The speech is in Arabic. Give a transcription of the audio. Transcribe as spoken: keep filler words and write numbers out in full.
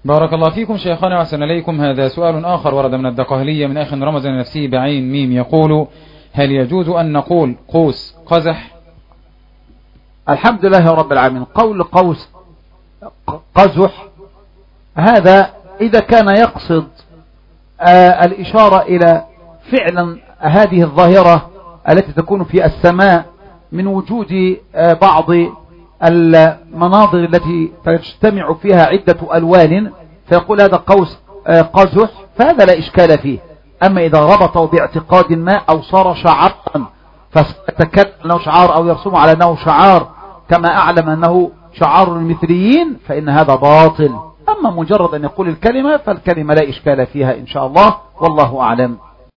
بارك الله فيكم شيخنا وأحسن إليكم. هذا سؤال آخر ورد من الدقهلية من أخ رمز لنفسه بعين ميم، يقول: هل يجوز أن نقول قوس قزح؟ الحمد لله رب العالمين. قول قوس قزح هذا إذا كان يقصد آه الإشارة إلى فعلا هذه الظاهرة التي تكون في السماء من وجود آه بعض المناظر التي تجتمع فيها عدة ألوان، فيقول هذا قوس آه قزح، فهذا لا إشكال فيه. أما إذا ربطه باعتقاد ما أو صار شعارا فيتكلم أنه شعار أو يرسم على أنه شعار كما أعلم أنه شعار المثليين، فإن هذا باطل. أما مجرد أن يقول الكلمة فالكلمة لا إشكال فيها إن شاء الله، والله أعلم.